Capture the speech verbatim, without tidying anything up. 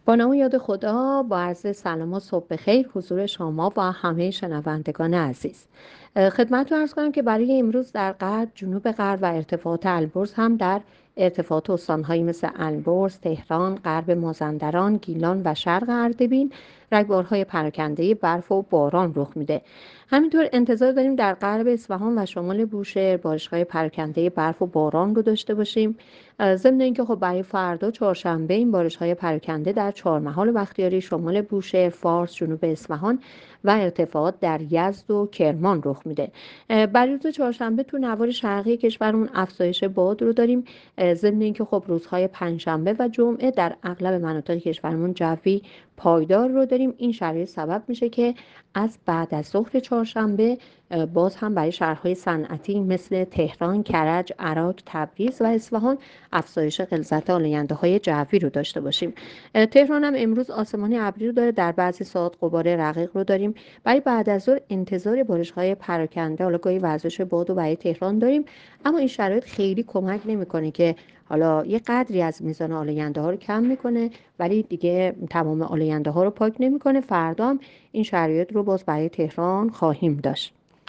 با نام و یاد خدا، با عرض سلام و صبح بخیر حضور شما و همه شنوندگان عزیز. اه، خدمتتون عرض کنم که برای امروز در غرب، جنوب غرب و ارتفاعات البرز هم در ارتفاعات استانهایی مثل البرز، تهران، غرب مازندران، گیلان و شرق اردبیل رگبارهای پراکنده برف و باران رخ میده. همینطور انتظار داریم در غرب اصفهان و شمال بوشهر بارش‌های پراکنده برف و باران رو داشته باشیم. ضمن اینکه خب برای فردا چهارشنبه این بارش‌های پراکنده در چهارمحال بختیاری، شمال بوشهر، فارس، جنوب اصفهان و ارتفاعات در یزد و کرمان رخ میده. اه، برای روز چهارشنبه تو نوار شرقی کشورمون افزایش باد رو داریم. اه، ضمن اینکه خب روزهای پنجشنبه و جمعه در اغلب مناطق کشورمون جوی پایدار رو داریم. این شرایط سبب میشه که از بعد از ظهر چهارشنبه اه، باز هم برای شهرهای صنعتی مثل تهران، کرج، عراق، تبریز و اصفهان افزایش غلظت آلاینده‌های جوی رو داشته باشیم. اه، تهران هم امروز آسمانی ابری رو داره، در بعضی ساعات غبار رقیق رو داریم. برای بعد از ظهر انتظار بارش‌های پراکنده، حالا گاهی وزش باد رو برای تهران داریم، اما این شرایط خیلی کمک نمی‌کنه که حالا یه قدری از میزان آلاینده ها رو کم میکنه، ولی دیگه تمام آلاینده ها رو پاک نمیکنه. فردا هم این شرایط رو باز برای تهران خواهیم داشت.